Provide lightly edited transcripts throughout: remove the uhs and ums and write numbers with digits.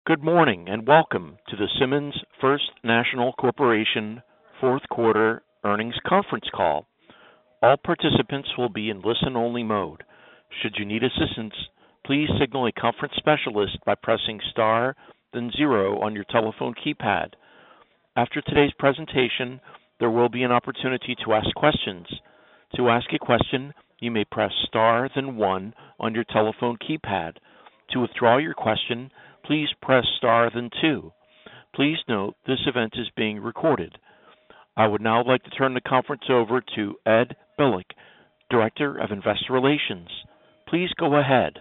Good morning, and welcome to the Simmons First National Corporation fourth quarter earnings conference call. All participants will be in listen-only mode. Should you need assistance, please signal a conference specialist by pressing star, then zero on your telephone keypad. After today's presentation, there will be an opportunity to ask questions. To ask a question, you may press star, then one on your telephone keypad. To withdraw your question, please press star, then two. Please note this event is being recorded. I would now like to turn the conference over to Ed Bilek, Director of Investor Relations. Please go ahead.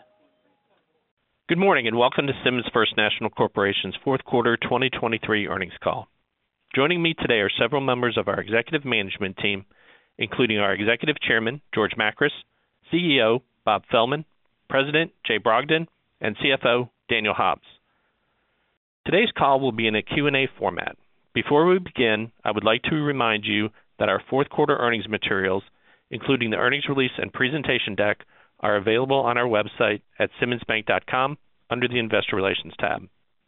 Good morning and welcome to Simmons First National Corporation's fourth quarter 2023 earnings call. Joining me today are several members of our executive management team, including our Executive Chairman, George Makris, CEO, Bob Fehlman, President, Jay Brogdon, and CFO, Daniel Hobbs. Today's call will be in a Q&A format. Before we begin, I would like to remind you that our fourth quarter earnings materials, including the earnings release and presentation deck, are available on our website at simmonsbank.com under the Investor Relations tab.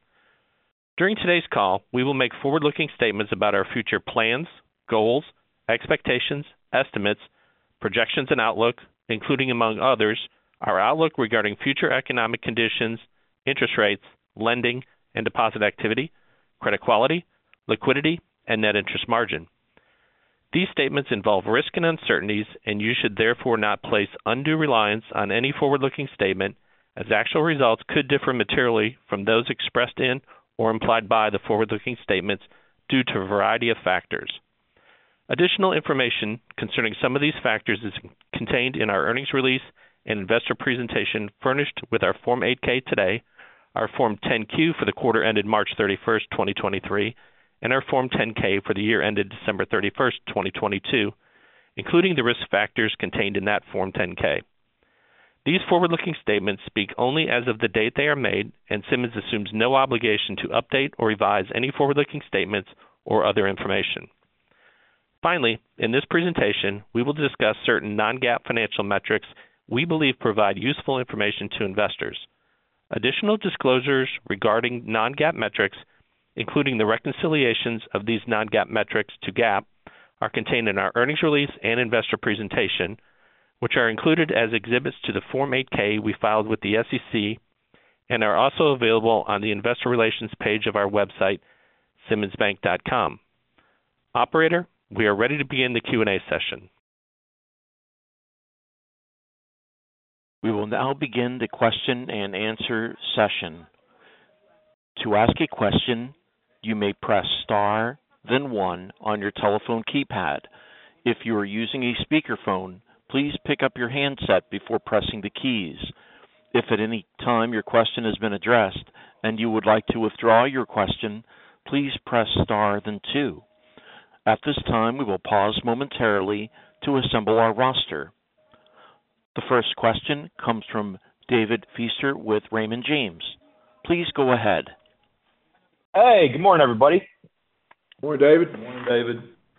During today's call, we will make forward-looking statements about our future plans, goals, expectations, estimates, projections, and outlook, including, among others, our outlook regarding future economic conditions, interest rates, lending and deposit activity, credit quality, liquidity, and net interest margin. These statements involve risk and uncertainties, and you should therefore not place undue reliance on any forward-looking statement, as actual results could differ materially from those expressed in or implied by the forward-looking statements due to a variety of factors. Additional information concerning some of these factors is contained in our earnings release and investor presentation furnished with our Form 8-K today, our Form 10-Q for the quarter ended March 31st, 2023, and our Form 10-K for the year ended December 31st, 2022, including the risk factors contained in that Form 10-K. These forward-looking statements speak only as of the date they are made, and Simmons assumes no obligation to update or revise any forward-looking statements or other information. Finally, in this presentation, we will discuss certain non-GAAP financial metrics we believe provide useful information to investors. Additional disclosures regarding non-GAAP metrics, including the reconciliations of these non-GAAP metrics to GAAP, are contained in our earnings release and investor presentation, which are included as exhibits to the Form 8-K we filed with the SEC and are also available on the Investor Relations page of our website, simmonsbank.com. Operator, we are ready to begin the Q&A session. We will now begin the question and answer session. To ask a question, you may press star, then one on your telephone keypad. If you are using a speakerphone, please pick up your handset before pressing the keys. If at any time your question has been addressed and you would like to withdraw your question, please press star, then two. At this time, we will pause momentarily to assemble our roster. The first question comes from David Feaster with Raymond James. Please go ahead. Hey, good morning, everybody. Good morning, David. Good morning, David.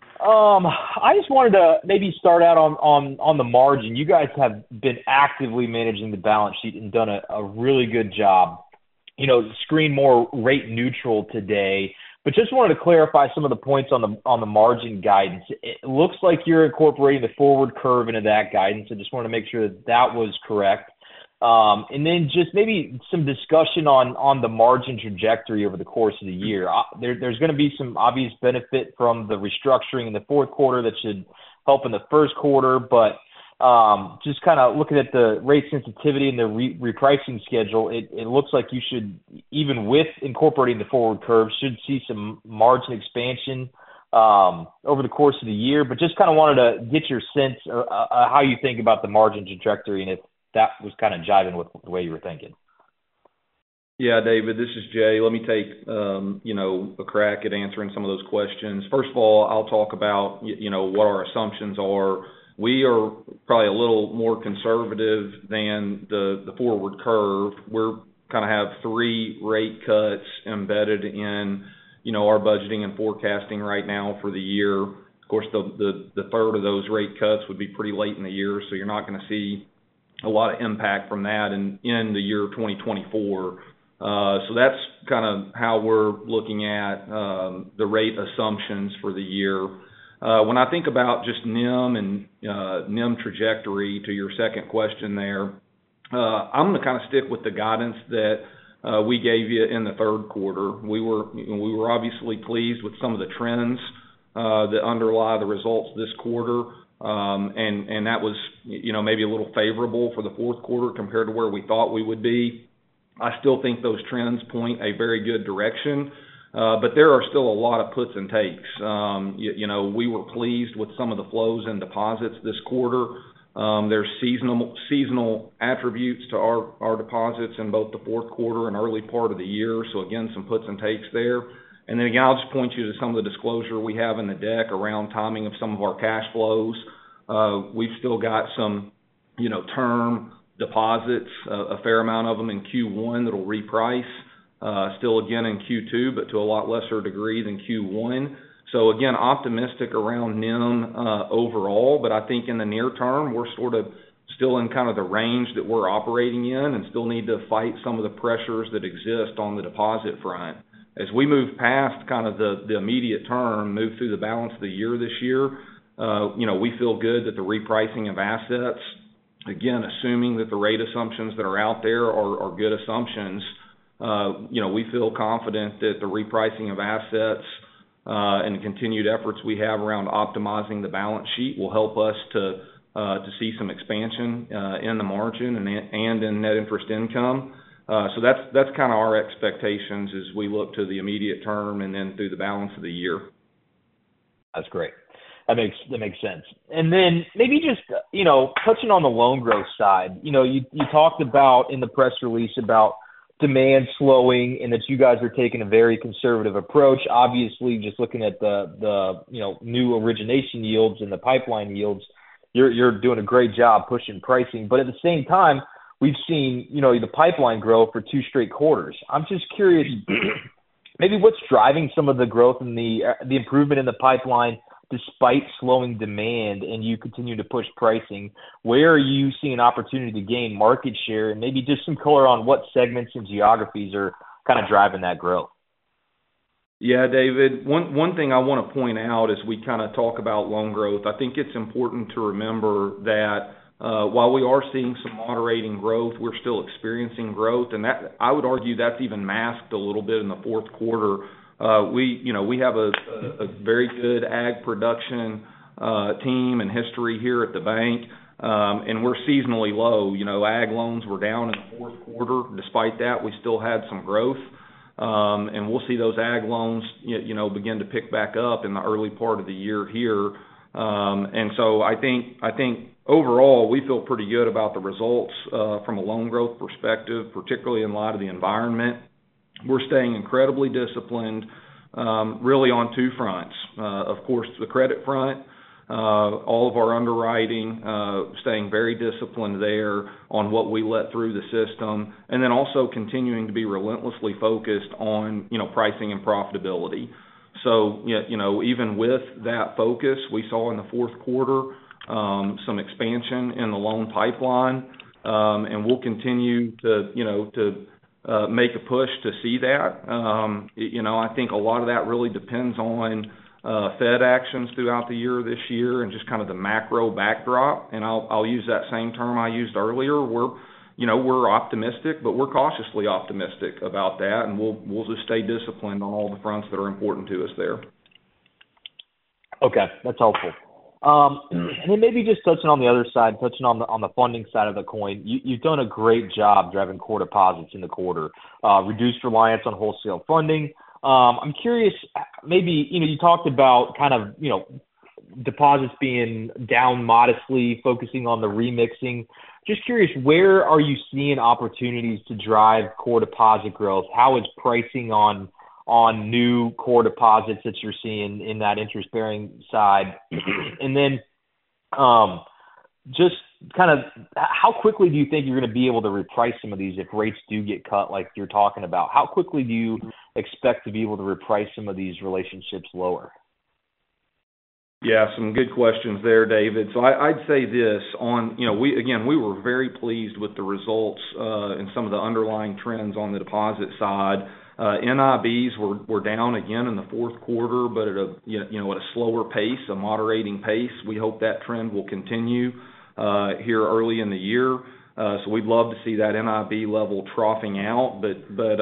I just wanted to maybe start out on the margin. You guys have been actively managing the balance sheet and done a really good job. You know, screen more rate neutral today. But just wanted to clarify some of the points on the margin guidance. It looks like you're incorporating the forward curve into that guidance. I just want to make sure that was correct. And then just maybe some discussion on the margin trajectory over the course of the year. There's going to be some obvious benefit from the restructuring in the fourth quarter that should help in the first quarter, but just kind of looking at the rate sensitivity and the repricing schedule, it looks like you should, even with incorporating the forward curve, should see some margin expansion over the course of the year. But just kind of wanted to get your sense of how you think about the margin trajectory and if that was kind of jiving with the way you were thinking. Yeah, David, this is Jay. Let me take, a crack at answering some of those questions. First of all, I'll talk about, what our assumptions are. We are probably a little more conservative than the forward curve. We're kind of have 3 rate cuts embedded in, our budgeting and forecasting right now for the year. Of course, the third of those rate cuts would be pretty late in the year, so you're not going to see a lot of impact from that in the year 2024. So that's kind of how we're looking at the rate assumptions for the year. When I think about just NIM and NIM trajectory, to your second question there, I'm going to kind of stick with the guidance that we gave you in the third quarter. We were obviously pleased with some of the trends that underlie the results this quarter, and that was maybe a little favorable for the fourth quarter compared to where we thought we would be. I still think those trends point a very good direction, but there are still a lot of puts and takes. We were pleased with some of the flows in deposits this quarter. There's seasonal attributes to our deposits in both the fourth quarter and early part of the year. So again, some puts and takes there. And then again, I'll just point you to some of the disclosure we have in the deck around timing of some of our cash flows. We've still got some, term deposits, a fair amount of them in Q1 that'll reprice. Still again in Q2, but to a lot lesser degree than Q1. So again, optimistic around NIM overall, but I think in the near term, we're sort of still in kind of the range that we're operating in and still need to fight some of the pressures that exist on the deposit front. As we move past kind of the immediate term, move through the balance of the year this year, we feel good that the repricing of assets, again, assuming that the rate assumptions that are out there are good assumptions, we feel confident that the repricing of assets and the continued efforts we have around optimizing the balance sheet will help us to see some expansion in the margin and in net interest income. So that's kind of our expectations as we look to the immediate term and then through the balance of the year. That's great. That makes sense. And then maybe just, touching on the loan growth side, you talked about in the press release about demand slowing and that you guys are taking a very conservative approach. Obviously, just looking at the new origination yields and the pipeline yields, you're doing a great job pushing pricing. But at the same time, we've seen, the pipeline grow for 2 straight quarters. I'm just curious, maybe what's driving some of the growth and the improvement in the pipeline despite slowing demand, and you continue to push pricing. Where are you seeing opportunity to gain market share, and maybe just some color on what segments and geographies are kind of driving that growth? Yeah, David, one thing I want to point out as we kind of talk about loan growth, I think it's important to remember that while we are seeing some moderating growth, we're still experiencing growth, and that I would argue that's even masked a little bit in the fourth quarter. We have a very good ag production team and history here at the bank, and we're seasonally low. Ag loans were down in the fourth quarter. Despite that, we still had some growth, and we'll see those ag loans, begin to pick back up in the early part of the year here. And so I think overall we feel pretty good about the results from a loan growth perspective, particularly in light of the environment. We're staying incredibly disciplined, really on 2 fronts. Of course, the credit front, all of our underwriting, staying very disciplined there on what we let through the system, and then also continuing to be relentlessly focused on, pricing and profitability. So, even with that focus, we saw in the fourth quarter some expansion in the loan pipeline, and we'll continue to make a push to see that. I think a lot of that really depends on Fed actions throughout the year this year and just kind of the macro backdrop. And I'll use that same term I used earlier. We're optimistic, but we're cautiously optimistic about that, and we'll just stay disciplined on all the fronts that are important to us there. Okay, that's helpful. And then maybe just touching on the other side, touching on the funding side of the coin, you've done a great job driving core deposits in the quarter, reduced reliance on wholesale funding. I'm curious, maybe, you talked about kind of, deposits being down modestly, focusing on the remixing. Just curious, where are you seeing opportunities to drive core deposit growth? How is pricing on new core deposits that you're seeing in that interest-bearing side? And then just kind of how quickly do you think you're going to be able to reprice some of these if rates do get cut like you're talking about? How quickly do you expect to be able to reprice some of these relationships lower? Yeah, some good questions there, David. So I'd say this on, we were very pleased with the results and some of the underlying trends on the deposit side. NIBs were down again in the fourth quarter, but at a slower pace, a moderating pace. We hope that trend will continue here early in the year. So we'd love to see that NIB level troughing out, but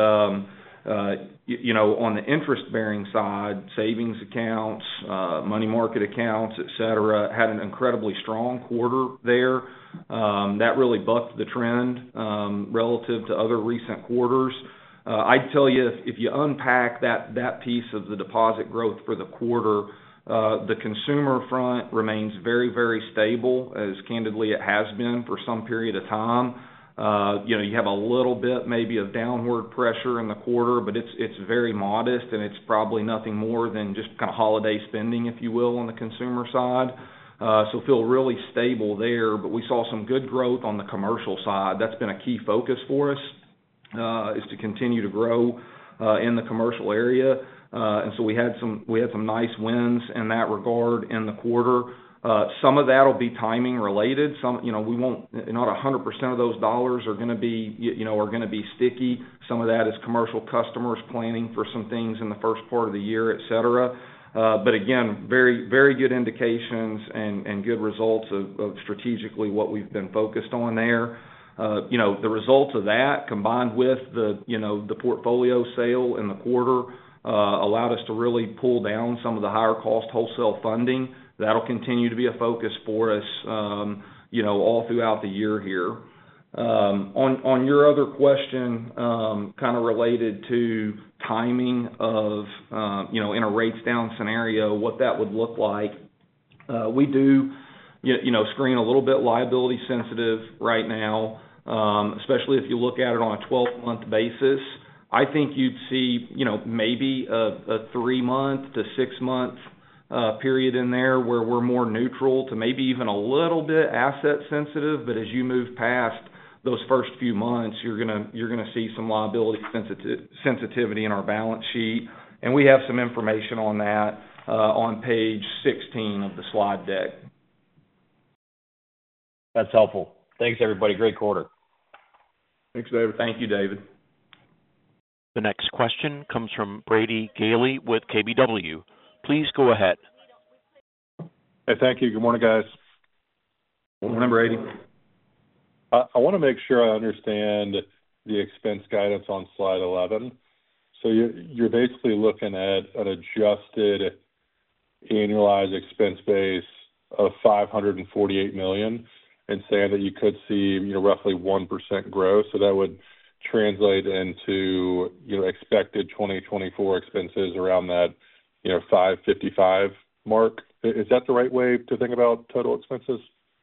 on the interest-bearing side, savings accounts, money market accounts, et cetera, had an incredibly strong quarter there. That really bucked the trend relative to other recent quarters. I'd tell you, if you unpack that piece of the deposit growth for the quarter, the consumer front remains very, very stable, as candidly it has been for some period of time. You have a little bit maybe of downward pressure in the quarter, but it's very modest, and it's probably nothing more than just kind of holiday spending, if you will, on the consumer side. So feel really stable there, but we saw some good growth on the commercial side. That's been a key focus for us, is to continue to grow in the commercial area. And so we had some nice wins in that regard in the quarter. Some of that will be timing related. We won't, not 100% of those dollars are going to be sticky. Some of that is commercial customers planning for some things in the first part of the year, et cetera. But again, very, very good indications and good results of strategically what we've been focused on there. The results of that, combined with the portfolio sale in the quarter, allowed us to really pull down some of the higher cost wholesale funding. That'll continue to be a focus for us, all throughout the year here. On your other question, kind of related to timing of, in a rates down scenario, what that would look like. We do, screen a little bit liability sensitive right now, especially if you look at it on a 12-month basis. I think you'd see, maybe a 3-month to 6-month period in there where we're more neutral to maybe even a little bit asset sensitive. But as you move past those first few months, you're gonna see some liability sensitivity in our balance sheet, and we have some information on that on page 16 of the slide deck. That's helpful. Thanks, everybody. Great quarter. Thanks, David. Thank you, David. The next question comes from Brady Gailey with KBW. Please go ahead. Hey, thank you. Good morning, guys. Good morning, Brady. I want to make sure I understand the expense guidance on slide 11. So you're basically looking at an adjusted annualized expense base of $548 million and saying that you could see, roughly 1% growth. So that would translate into, expected 2024 expenses around that, 555 mark. Is that the right way to think about total expenses?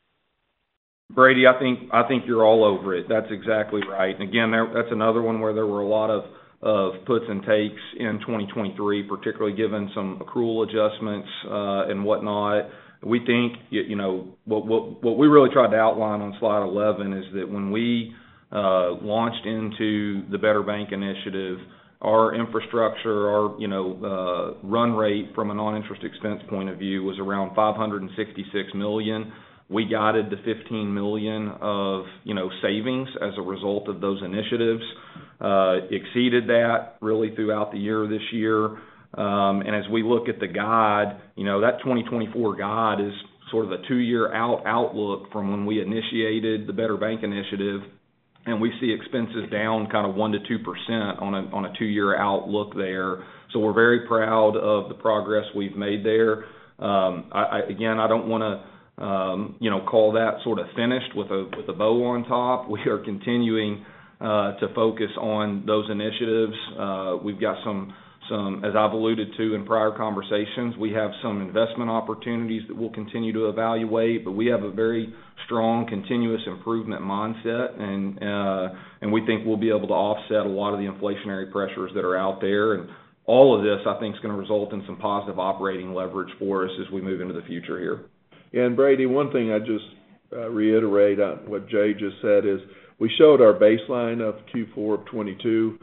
Brady, I think you're all over it. That's exactly right. And again, that's another one where there were a lot of puts and takes in 2023, particularly given some accrual adjustments and whatnot. We think, what we really tried to outline on slide 11 is that when we launched into the Better Bank Initiative, our infrastructure, our run rate from a non-interest expense point of view was around $566 million. We guided to $15 million of savings as a result of those initiatives. Exceeded that really throughout the year this year. And as we look at the guide, that 2024 guide is sort of a 2-year outlook from when we initiated the Better Bank Initiative. And we see expenses down kind of 1% to 2% on a 2-year outlook there. So we're very proud of the progress we've made there. I don't want to, call that sort of finished with a bow on top. We are continuing to focus on those initiatives. We've got some, as I've alluded to in prior conversations, we have some investment opportunities that we'll continue to evaluate, but we have a very strong continuous improvement mindset, and we think we'll be able to offset a lot of the inflationary pressures that are out there. And all of this, I think, is going to result in some positive operating leverage for us as we move into the future here. Yeah, and Brady, one thing I just reiterate on what Jay just said is we showed our baseline of Q4 of 22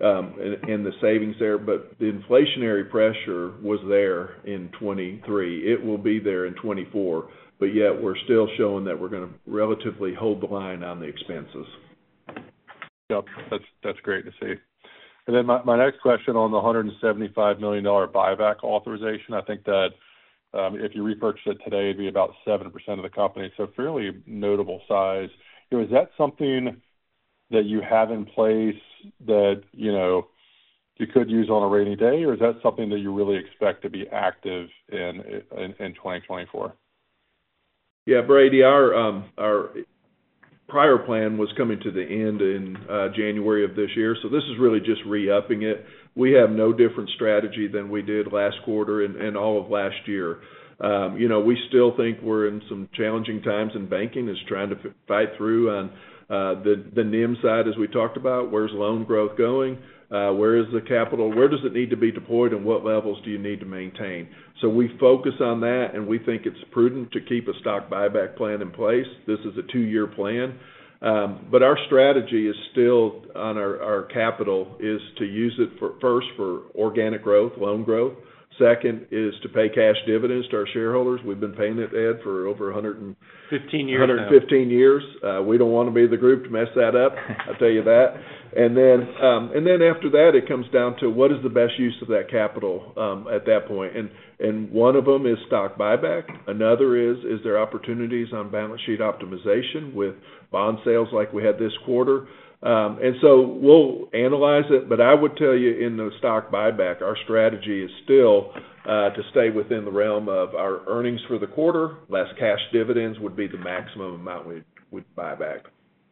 and the savings there, but the inflationary pressure was there in 23. It will be there in 24, but yet we're still showing that we're going to relatively hold the line on the expenses. Yep, that's great to see. And then my next question on the $175 million buyback authorization, I think that if you repurchase it today, it'd be about 7% of the company, so fairly notable size. Is that something that you have in place that, you could use on a rainy day, or is that something that you really expect to be active in 2024? Yeah, Brady, our prior plan was coming to the end in January of this year, so this is really just re-upping it. We have no different strategy than we did last quarter and all of last year. We still think we're in some challenging times in banking, is trying to fight through on the NIM side, as we talked about. Where's loan growth going? Where is the capital? Where does it need to be deployed, and what levels do you need to maintain? So we focus on that, and we think it's prudent to keep a stock buyback plan in place. This is a 2-year plan. But our strategy is still on our capital is to use it first for organic growth, loan growth. Second is to pay cash dividends to our shareholders. We've been paying it, Ed, for over 15 years. 115 years. We don't want to be the group to mess that up. I'll tell you that. And then after that, it comes down to what is the best use of that capital at that point. And one of them is stock buyback. Another is there opportunities on balance sheet optimization with bond sales like we had this quarter. And so we'll analyze it, but I would tell you in the stock buyback, our strategy is still to stay within the realm of our earnings for the quarter. Less cash dividends would be the maximum amount we'd buy back.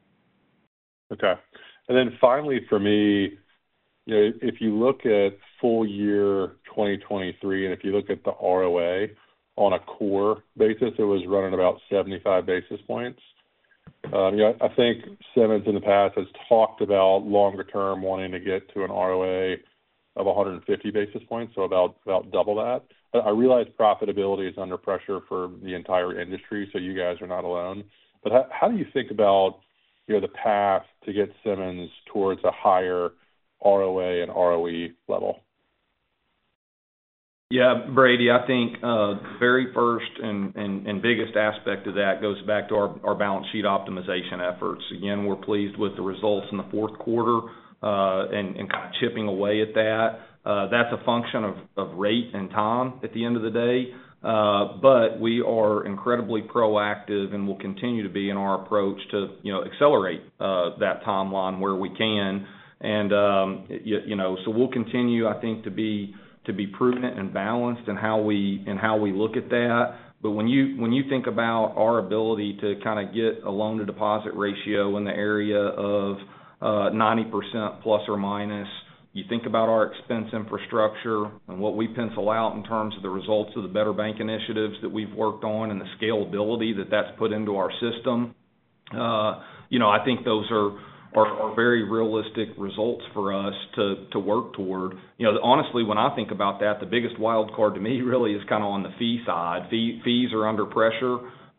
Okay. And then finally for me, if you look at full year 2023, and if you look at the ROA on a core basis, it was running about 75 basis points. I think Simmons in the past has talked about longer term wanting to get to an ROA of 150 basis points, so about double that. I realize profitability is under pressure for the entire industry, so you guys are not alone. But how do you think about the path to get Simmons towards a higher ROA and ROE level? Yeah, Brady, I think the very first and biggest aspect of that goes back to our balance sheet optimization efforts. Again, we're pleased with the results in the fourth quarter and kind of chipping away at that. That's a function of rate and time at the end of the day. But we are incredibly proactive and will continue to be in our approach to, accelerate that timeline where we can. And, so we'll continue, I think, to be prudent and balanced in how we look at that. But when you think about our ability to kind of get a loan to deposit ratio in the area of 90% plus or minus, you think about our expense infrastructure and what we pencil out in terms of the results of the Better Bank initiatives that we've worked on and the scalability that's put into our system. I think those are very realistic results for us to work toward. Honestly, when I think about that, the biggest wild card to me really is kind of on the fee side. Fees are under pressure.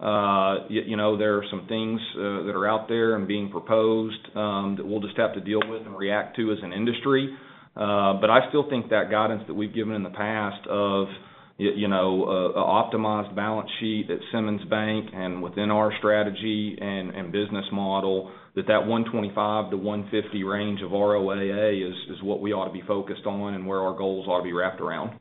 There are some things that are out there and being proposed that we'll just have to deal with and react to as an industry. But I still think that guidance that we've given in the past of an optimized balance sheet at Simmons Bank and within our strategy and business model, that 125 to 150 range of ROAA is what we ought to be focused on and where our goals ought to be wrapped around.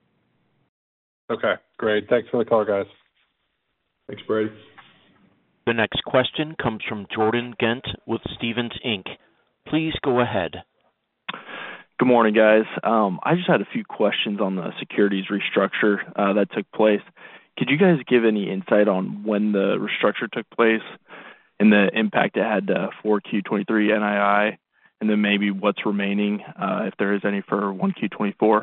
Okay, great. Thanks for the call, guys. Thanks, Brady. The next question comes from Jordan Ghent with Stephens Inc. Please go ahead. Good morning, guys. I just had a few questions on the securities restructure that took place. Could you guys give any insight on when the restructure took place and the impact it had to 4Q23 NII, and then maybe what's remaining, if there is any, for 1Q24?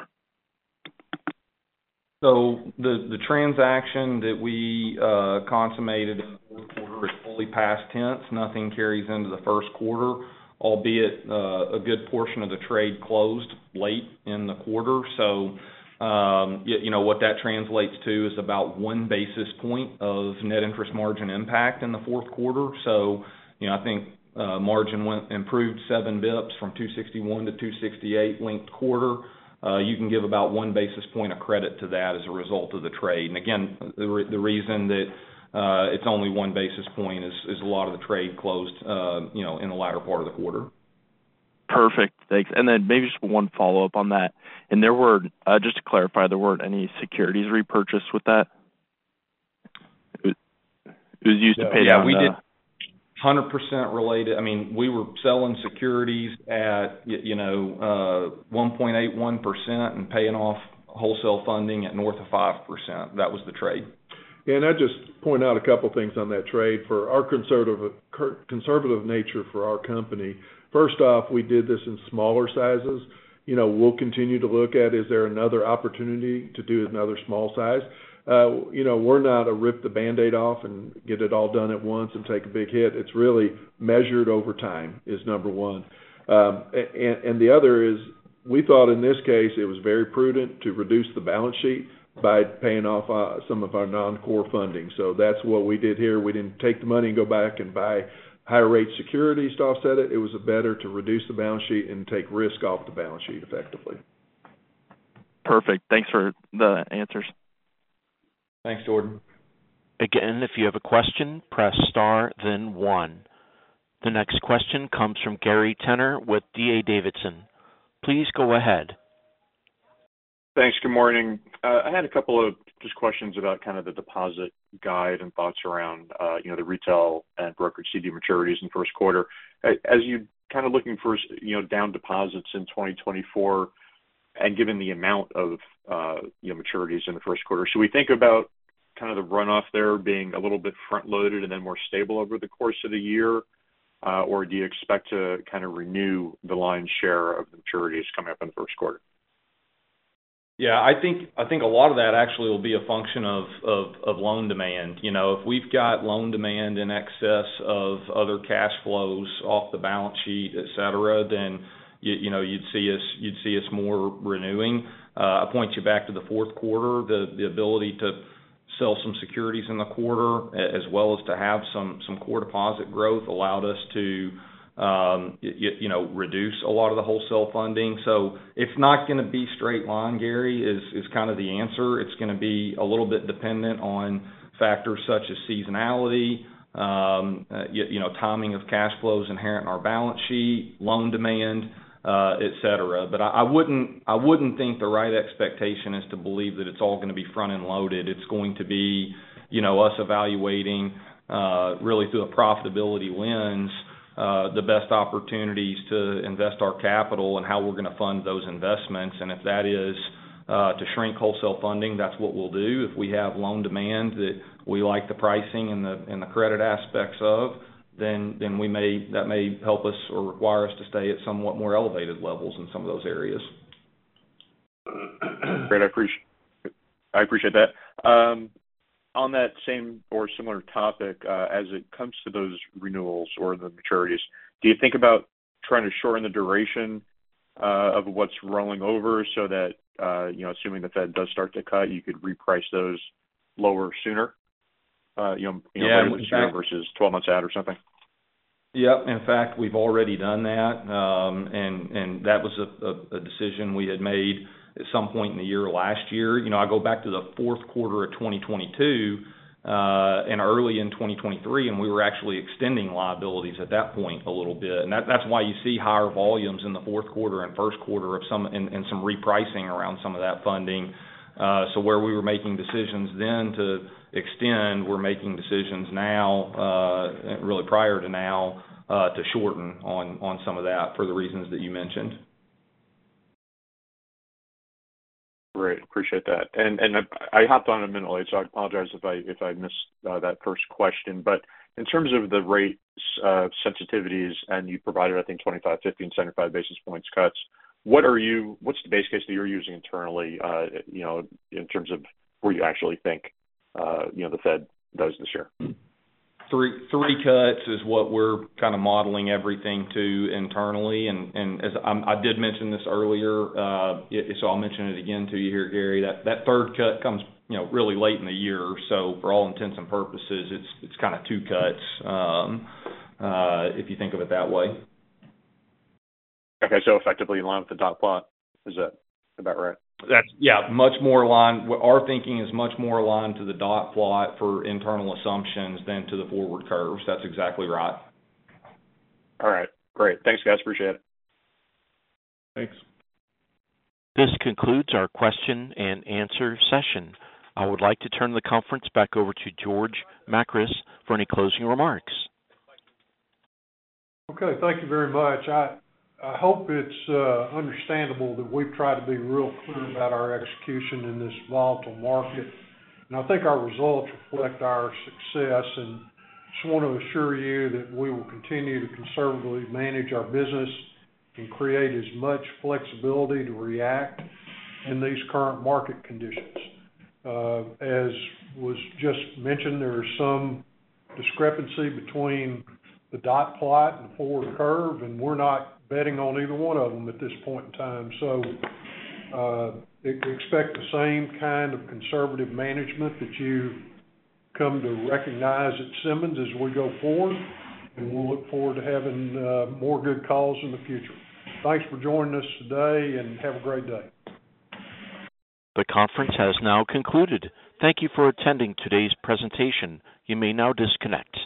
So the transaction that we consummated in the fourth quarter is fully past tense. Nothing carries into the first quarter, albeit a good portion of the trade closed late in the quarter. So, what that translates to is about 1 basis point of net interest margin impact in the fourth quarter. So, I think margin improved 7 bips from 261 to 268 linked quarter. You can give about 1 basis point of credit to that as a result of the trade. And again, the reason that it's only 1 basis point is a lot of the trade closed, in the latter part of the quarter. Perfect. Thanks. And then maybe just one follow-up on that. And there were, just to clarify, there weren't any securities repurchased with that? It was used to pay down. Yeah, we did 100% related. I mean, we were selling securities at, 1.81% and paying off wholesale funding at north of 5%. That was the trade. Yeah, and I just point out a couple things on that trade. For our conservative nature for our company, first off, we did this in smaller sizes. We'll continue to look at, is there another opportunity to do another small size? We're not a rip the Band-Aid off and get it all done at once and take a big hit. It's really measured over time is number one. And the other is we thought in this case it was very prudent to reduce the balance sheet by paying off some of our non-core funding. So that's what we did here. We didn't take the money and go back and buy higher rate securities to offset it. It was better to reduce the balance sheet and take risk off the balance sheet effectively. Perfect. Thanks for the answers. Thanks, Jordan. Again, if you have a question, press star, then 1. The next question comes from Gary Tenner with D.A. Davidson. Please go ahead. Thanks. Good morning. I had a couple of just questions about kind of the deposit guide and thoughts around, the retail and brokered CD maturities in first quarter. As you kind of looking for, down deposits in 2024, and given the amount of, maturities in the first quarter, should we think about kind of the runoff there being a little bit front-loaded and then more stable over the course of the year? Or do you expect to kind of renew the lion's share of the maturities coming up in the first quarter? Yeah, I think a lot of that actually will be a function of loan demand. If we've got loan demand in excess of other cash flows off the balance sheet, et cetera, then you'd see us more renewing. I point you back to the fourth quarter, the ability to sell some securities in the quarter, as well as to have some core deposit growth, allowed us to reduce a lot of the wholesale funding. So it's not going to be straight line, Gary, is kind of the answer. It's going to be a little bit dependent on factors such as seasonality, timing of cash flows inherent in our balance sheet, loan demand, et cetera. But I wouldn't think the right expectation is to believe that it's all going to be front-end loaded. It's going to be, us evaluating really through a profitability lens, the best opportunities to invest our capital and how we're going to fund those investments. And if that is to shrink wholesale funding, that's what we'll do. If we have loan demand that we like the pricing and the credit aspects of, then that may help us or require us to stay at somewhat more elevated levels in some of those areas. Great, I appreciate that. On that same or similar topic, as it comes to those renewals or the maturities, do you think about trying to shorten the duration of what's rolling over so that, assuming the Fed does start to cut, you could reprice those lower sooner? Sooner versus 12 months out or something? Yep. In fact, we've already done that. And that was a decision we had made at some point in the year last year. I go back to the fourth quarter of 2022 and early in 2023, and we were actually extending liabilities at that point a little bit. And that's why you see higher volumes in the fourth quarter and first quarter of some repricing around some of that funding. So where we were making decisions then to extend, we're making decisions now, really prior to now, to shorten on some of that for the reasons that you mentioned. Great, appreciate that. And I hopped on a minute late, so I apologize if I missed that first question. But in terms of the rate sensitivities, and you provided, I think, 25, 50, and 75 basis points cuts, what's the base case that you're using internally, in terms of where you actually think, the Fed does this year? Three cuts is what we're kind of modeling everything to internally. And as I did mention this earlier, so I'll mention it again to you here, Gary, that third cut comes, really late in the year. So for all intents and purposes, it's kind of two cuts. if you think of it that way. Okay, so effectively in line with the dot plot. Is that about right? That's much more aligned. Our thinking is much more aligned to the dot plot for internal assumptions than to the forward curves. That's exactly right. All right, great. Thanks, guys. Appreciate it. Thanks. This concludes our question and answer session. I would like to turn the conference back over to George Makris for any closing remarks. Okay, thank you very much. I hope it's understandable that we've tried to be real clear about our execution in this volatile market. And I think our results reflect our success, and just want to assure you that we will continue to conservatively manage our business and create as much flexibility to react in these current market conditions. As was just mentioned, there is some discrepancy between the dot plot and the forward curve, and we're not betting on either one of them at this point in time. So expect the same kind of conservative management that you come to recognize at Simmons as we go forward, and we'll look forward to having more good calls in the future. Thanks for joining us today, and have a great day. The conference has now concluded. Thank you for attending today's presentation. You may now disconnect.